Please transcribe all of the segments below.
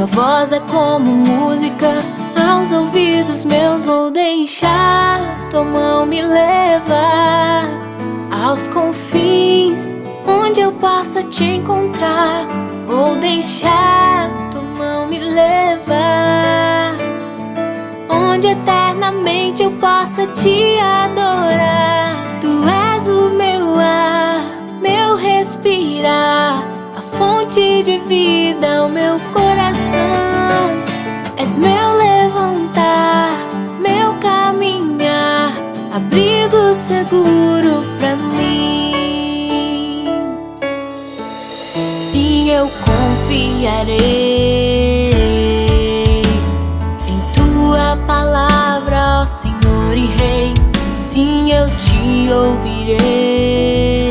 Tua voz é como música aos ouvidos meus. Vou deixar tua mão me levar aos confins onde eu possa te encontrar. Vou deixar tua mão me levar onde eternamente eu possa te adorar. Tu és o meu ar, meu respirar, a fonte de vida, o meu coração. És meu levantar, meu caminhar, abrigo seguro pra mim. Sim, eu confiarei em tua palavra, ó Senhor e Rei. Sim, eu te ouvirei.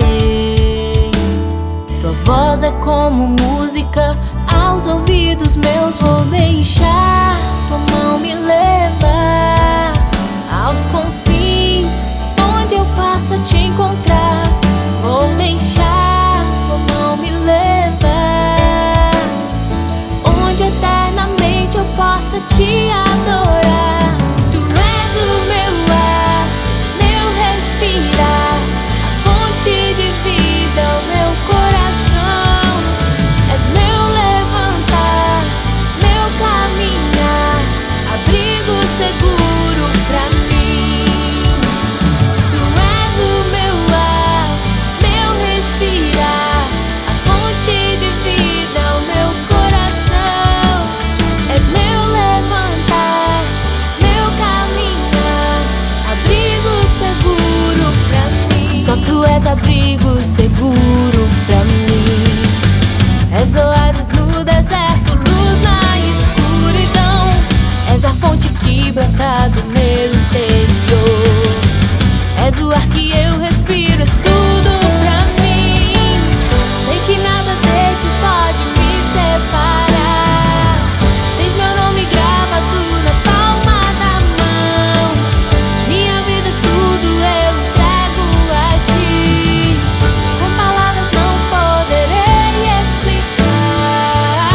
Tua voz é como música aos ouvidos meus. Vou deixar tua mão me levar aos confins onde eu possa te encontrar. Vou deixar tua mão me levar onde eternamente eu possa te adorar. Tu és o meu ar, meu respirar, a fonte de vida, o meu coração. És meu levantar, meu caminhar, abrigo seguro pra mim. Tu és o meu ar, meu respirar, a fonte de vida, o meu coração. És meu levantar, meu caminhar, abrigo seguro pra mim. Só tu és abrigo seguro pra mim. És oásis no deserto, luz na escuridão. És a fonte que brota do meu interior. És o ar que eu respiro, és tudo pra mim. Sei que nada de ti pode me separar. Tens meu nome gravado na palma da mão. Minha vida, tudo eu entrego a ti. Com palavras não poderei explicar.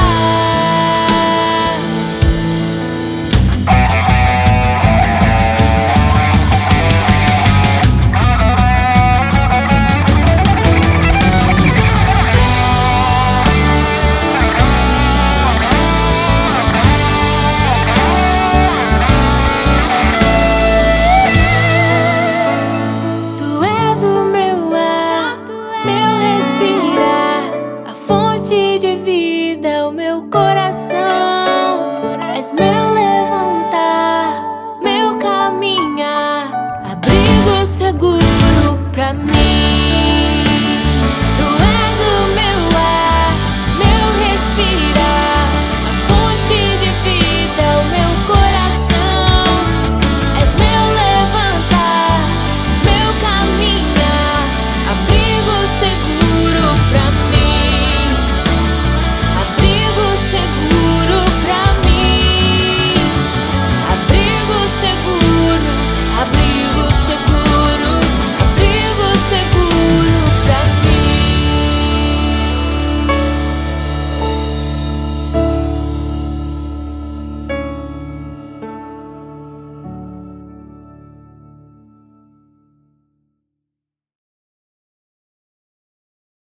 Tu és o meu ar, meu respirar, a fonte de vida, o meu coração.